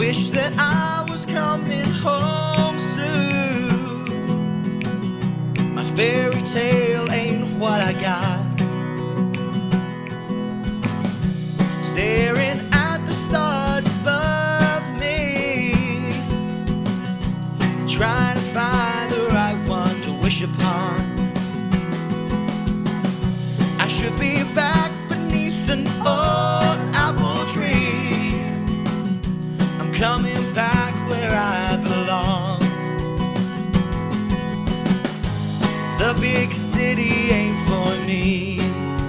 wish that I was coming home soon. My fairy tale ain't what I got. Staring at the stars above me, trying to find the right one to wish upon. I should be back beneath an old apple tree. I'm coming back where I belong. The big city ain't for me.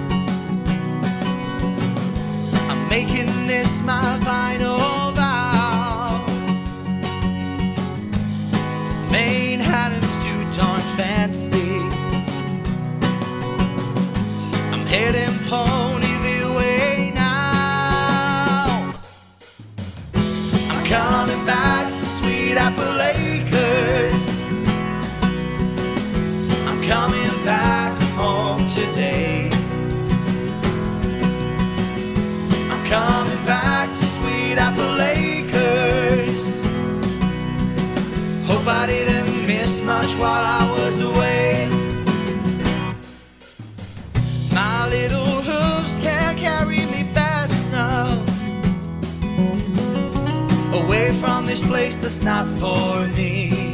I'm making this my final vow. Manhattan's too darn fancy. I'm heading Ponyville way now. I'm coming back to Sweet Apple Acres. I'm coming back home today. I'm coming back to Sweet Apple Acres. Hope I didn't miss much while I was away. My little hooves can't carry me fast enough away from this place that's not for me.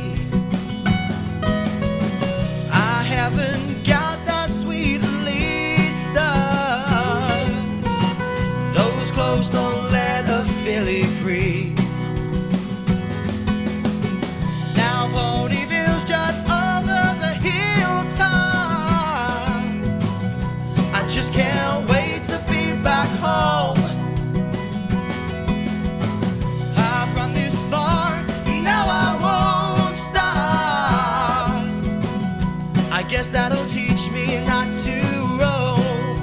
I haven't got that sweet lead stuff. Those clothes don't let a filly free. Now Ponyville's just over the hilltop. I just can't wait to be back home. I've run this far, now I won't stop. I guess that'll teach me not to roam.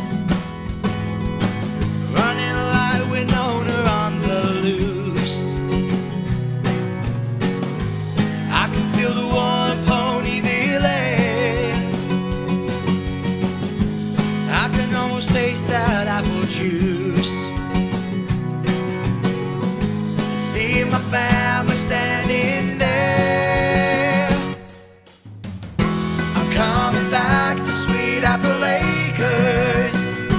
Running like Winona on the loose. I can feel the warm Ponyville air. I can almost taste that apple juice. See my family standing there. I'm coming back to Sweet Apple Acres.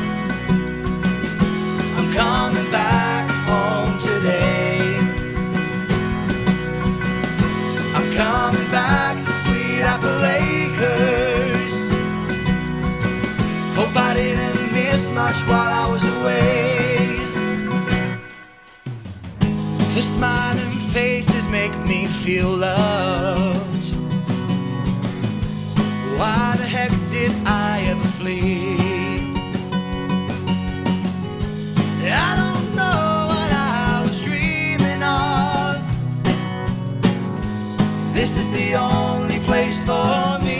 I'm coming back home today. I'm coming back to Sweet Apple Acres. Hope I didn't miss much while I was away. The smiling faces make me feel loved. Why the heck did I ever flee? I don't know what I was dreaming of. This is the only place for me.